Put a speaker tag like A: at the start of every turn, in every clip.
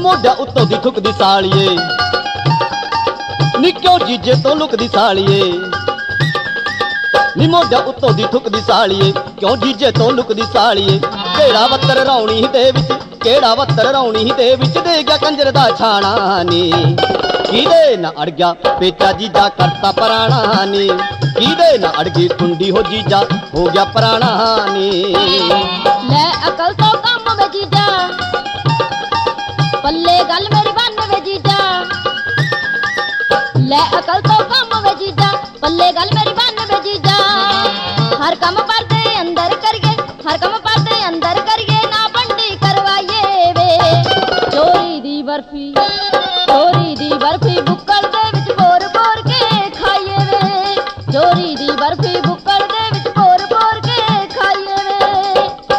A: ਮੋਢਿਆਂ ਉੱਤੋਂ ਦੀ ਥੁੱਕਦੀ ਸਾਲੀਏ ਨੀ ਕਿਉਂ ਜੀਜੇ ਤੋਂ ਲੁਕਦੀ ਸਾਲੀਏ ਨੀ ਮੋਢਿਆਂ ਉੱਤੋਂ ਦੀ ਥੁੱਕਦੀ ਸਾਲੀਏ ਕਿਉਂ ਜੀਜੇ ਤੋਂ ਲੁਕਦੀ ਸਾਲੀਏ ਕਿਹੜਾ ਵੱਤਰ ਰੌਣੀ ਦੇ ਵਿੱਚ ਕਿਹੜਾ ਵੱਤਰ ਰੌਣੀ ਦੇ ਵਿੱਚ ਦੇ ਗਿਆ ਕੰਜਰ ਦਾ ਛਾਣਾ ਨੀ ਕਿਹਦੇ ਨਾ ਅੜ ਗਿਆ ਪੇਚਾ ਜੀਜਾ ਕਰਤਾ ਪੁਰਾਣਾ ਨੀ ਕਿਹਦੇ ਨਾ ਅੜ ਗਈ ਕੁੰਡੀ ਹੋ ਜੀਜਾ ਹੋ ਗਿਆ ਪੁਰਾਣਾ ਨੀ
B: ਲੈ ਅਕਲ ਤੋਂ ਕੰਮ ਵੇ ਜੀਜਾ ਪੱਲੇ ਗੱਲ ਮੇਰੀ ਬੰਨ ਵੇ ਜੀਜਾ ਲੈ ਅਕਲ ਤੋਂ ਕੰਮ ਵੇ ਜੀਜਾ ਪੱਲੇ ਗੱਲ ਮੇਰੀ ਬੰਨ ਵੇ ਜੀਜਾ ਹਰ ਕੰਮ ਪਰਦੇ ਅੰਦਰ ਕਰੀਏ ਹਰ ਕੰਮ ਪਰਦੇ ਅੰਦਰ ਕਰੀਏ ਨਾ ਬੰਡੀ ਕਰਵਾਈਏ ਵੇ ਚੋਰੀ ਦੀ ਬਰਫੀ ਬੁੱਕਲ ਦੇ ਵਿੱਚ ਬੋਰ ਬੋਰ ਕੇ ਖਾਈਏ ਵੇ ਚੋਰੀ ਦੀ ਬਰਫੀ ਬੁੱਕਲ ਦੇ ਵਿੱਚ ਬੋਰ ਬੋਰ ਕੇ ਖਾਈਏ ਵੇ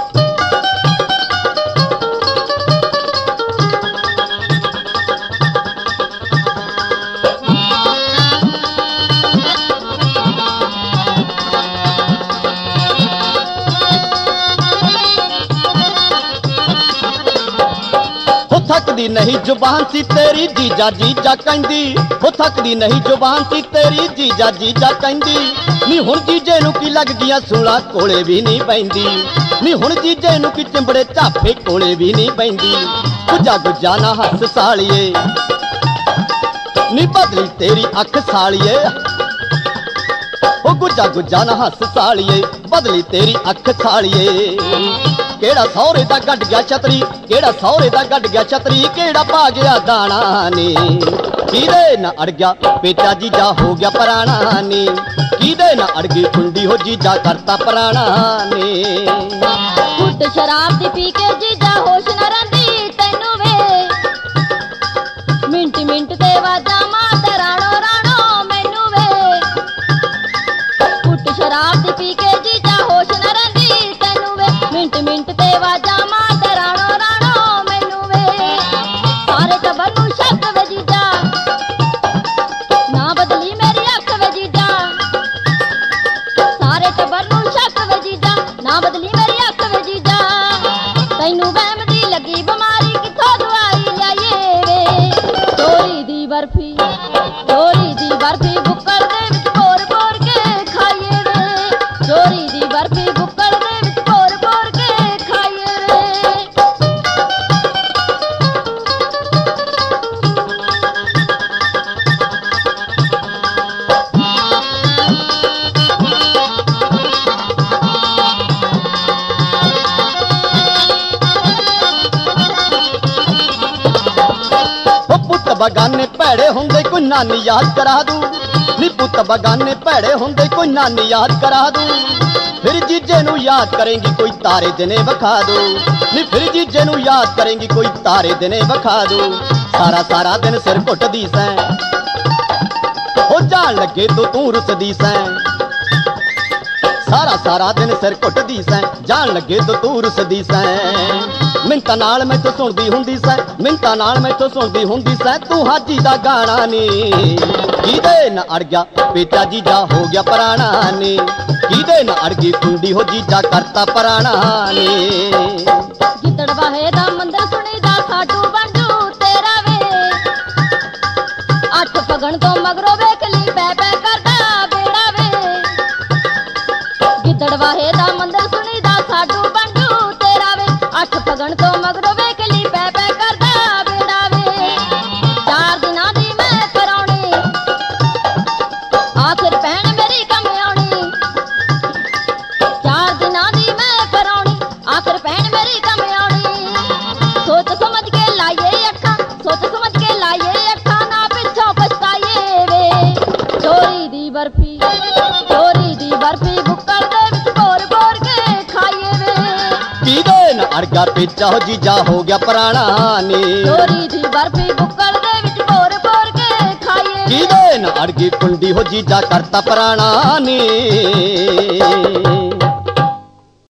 A: थकदी नहीं जुबान सी तेरी जीजा जीजा कहंदी हो थकदी नहीं जुबान सी तेरी जीजा जीजा कहंदी नी हुण जीजे नू की लग गईयां सूला कोले भी नहीं पैंदी नी हुण जीजे नू की चिंबड़े झाफे कोले भी नहीं पैंदी गुजा गुजा ना हस सालिए नी बदली तेरी अख सालिए ओ गुजा गुजा ना हस सालिए बदली तेरी अख सालिए केड़ा सौरे दा गड गया छतरी केड़ा सौरे दा गड गया छतरी केड़ा पा गया दाना नी किदे ना अड़ गया पेचा जीजा हो गया पुराना नी किदे ना अड़ गई कुंडी हो जीजा करता पुराना नी
B: घुट शराब दी पी के जीजा होश न रंदी तैनू वे मिंट मिंट ते वाजा मारदा राणो राणो मैनू वे घुट शराब दी पी के जीजा होश न रंदी तैनू वे मिंट मिंट ते वाजा मारदा राणो राणो मैनू वे सारे टब्बर नू शक वे जीजा ना बदली मेरी अख वे जीजा सारे टब्बर नू शक वे जीजा ना बदली मेरी अख वे जीजा तैनू वहम दी लगी बीमारी किथों दवाई लियाइए वे चोरी दी बर्फी बुक्कल दे विच बोर बोर के खाइए वे चोरी दी बर्फी बुक्कल दे विच बोर बोर के खाइए वे
A: पुत बगाने भैड़े होंदे कोई नानी याद करा दूं नी पुत बगाने भैड़े होंदे कोई नानी याद करा दूं फिर जीजे नू याद करेंगी कोई तारे दिने वखा दो नी फिर जीजे नू याद करेंगी कोई तारे दिने वखा दो सारा सारा दिन सिर घुटदी सैं हो जान लगे तो तू रुसदी सैं सारा सारा दिन सिर घुटदी सैं जान लगे तो तू रुसदी सैं मिंटा नाल मैथों सुनदी हुंदी सै मिंटा नाल मैथों सुनदी हुंदी सै तू हाजी दा गाना नी किदे ना अड़ गया पेचा जीजा हो गया पुराना नी किदे ना अड़ गई कुंडी हो जीजा करता पुराना नी
B: जितड़ वाहे दा मंदिर सुनीदा साडू बंडू तेरा वे अठ पगण तो मगरो वेख ली पै पै करदा बेड़ा वे जितड़ वाहे दा मंदिर सुनीदा साडू बंडू तेरा वे अठ पगण तो मगरो वेख ली पै पै करदा बेड़ा वे 4 दिनां दी मैं कराउणी आखिर भैण मेरी कम आउणी 4 दिनां दी मैं कराउणी आखिर भैण मेरी कम आउणी सोच समझ के लाइए अखां सोच समझ के लाइए अखां ना पिछों पछताइए वे चोरी दी बर्फी बुक्कल दे विच बोर बोर के खाइए वे
A: किदे ना अड़ गया पेचा हो जीजा हो गया पुराना नी
B: चोरी दी बर्फी बुक्कल दे विच बोर बोर के खाइए
A: किदे ना अड़ गई कुंडी हो जीजा करता पुराना नी